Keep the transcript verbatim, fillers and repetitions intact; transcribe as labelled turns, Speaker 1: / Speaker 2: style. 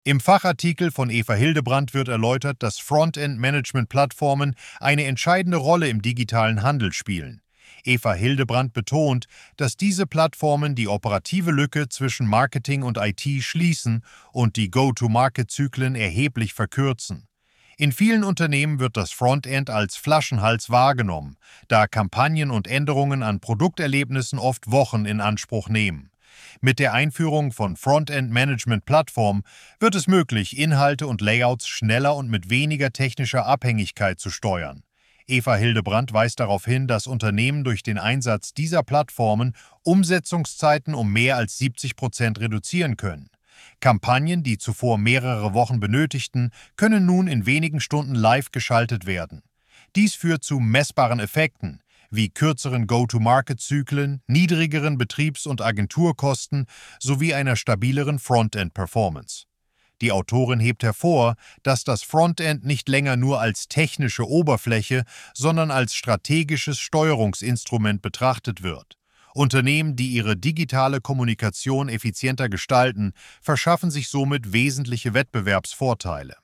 Speaker 1: Im Fachartikel von Eva Hildebrandt wird erläutert, dass Frontend-Management-Plattformen eine entscheidende Rolle im digitalen Handel spielen. Eva Hildebrandt betont, dass diese Plattformen die operative Lücke zwischen Marketing und I T schließen und die Go-to-Market-Zyklen erheblich verkürzen. In vielen Unternehmen wird das Frontend als Flaschenhals wahrgenommen, da Kampagnen und Änderungen an Produkterlebnissen oft Wochen in Anspruch nehmen. Mit der Einführung von Frontend-Management-Plattformen wird es möglich, Inhalte und Layouts schneller und mit weniger technischer Abhängigkeit zu steuern. Eva Hildebrandt weist darauf hin, dass Unternehmen durch den Einsatz dieser Plattformen Umsetzungszeiten um mehr als siebzig Prozent reduzieren können. Kampagnen, die zuvor mehrere Wochen benötigten, können nun in wenigen Stunden live geschaltet werden. Dies führt zu messbaren Effekten, wie kürzeren Go-to-Market-Zyklen, niedrigeren Betriebs- und Agenturkosten sowie einer stabileren Frontend-Performance. Die Autorin hebt hervor, dass das Frontend nicht länger nur als technische Oberfläche, sondern als strategisches Steuerungsinstrument betrachtet wird. Unternehmen, die ihre digitale Kommunikation effizienter gestalten, verschaffen sich somit wesentliche Wettbewerbsvorteile.